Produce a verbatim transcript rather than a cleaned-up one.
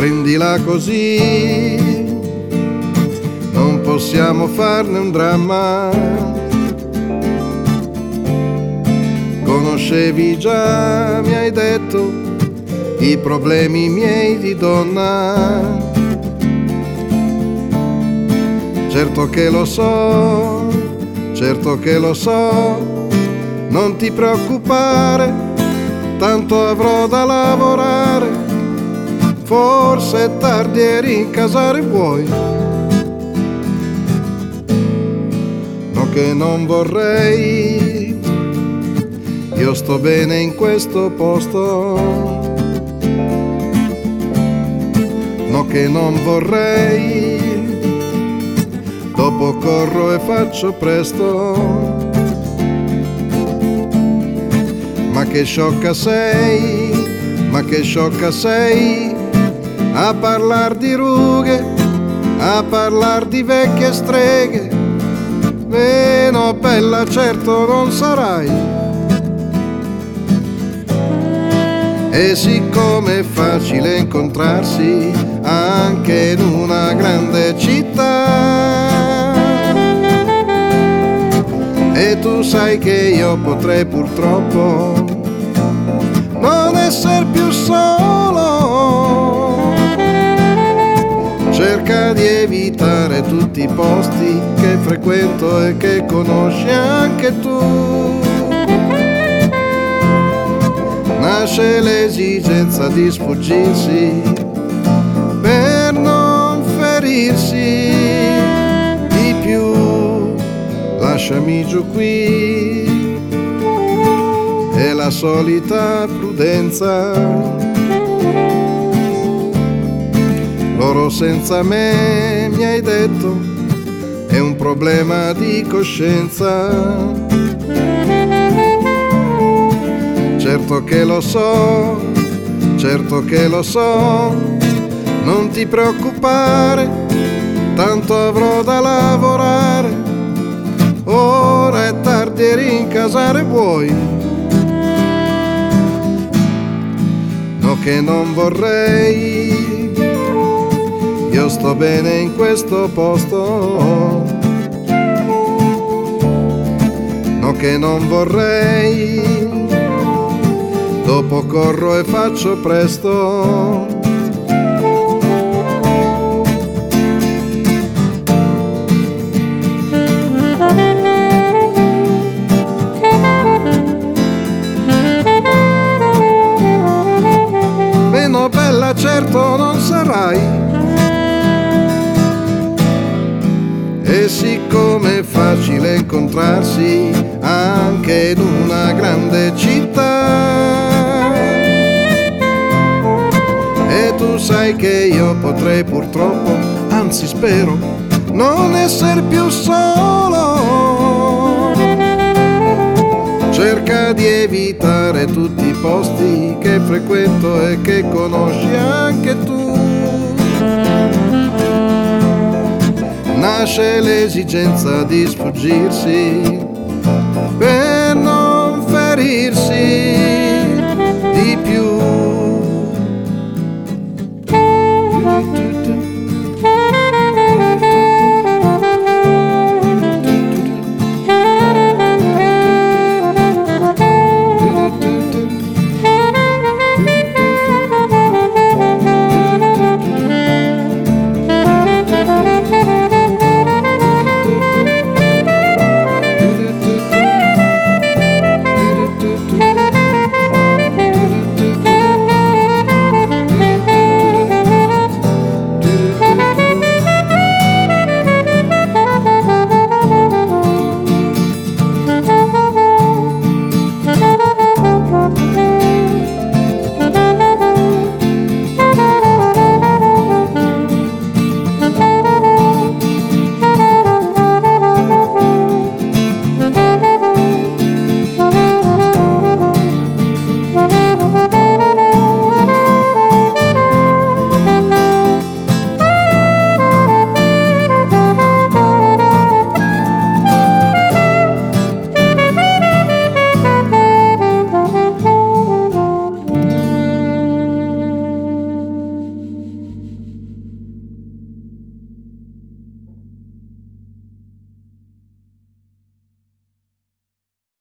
prendila così, non possiamo farne un dramma. Conoscevi già, mi hai detto, i problemi miei di donna. Certo che lo so, certo che lo so, non ti preoccupare, tanto avrò da lavorare. Forse è tardi e rincasare vuoi. No che non vorrei, io sto bene in questo posto. No che non vorrei, dopo corro e faccio presto. Ma che sciocca sei, ma che sciocca sei, a parlar di rughe, a parlar di vecchie streghe. Meno bella certo non sarai. E siccome è facile incontrarsi anche in una grande città, e tu sai che io potrei purtroppo non essere più solo, cerca di evitare tutti i posti che frequento e che conosci anche tu. Nasce l'esigenza di sfuggirsi per non ferirsi di più. Lasciami giù qui, è la solita prudenza. Loro senza me, mi hai detto, è un problema di coscienza. Certo che lo so, certo che lo so, non ti preoccupare, tanto avrò da lavorare. Ora è tardi e rincasare vuoi. No che non vorrei, io sto bene in questo posto. No che non vorrei, dopo corro e faccio presto. Meno bella certo non sarai. E siccome è facile incontrarsi anche in una grande città, e tu sai che io potrei purtroppo, anzi spero, non essere più solo, cerca di evitare tutti i posti che frequento e che conosci anche tu. Nasce l'esigenza di sfuggirsi per non ferirsi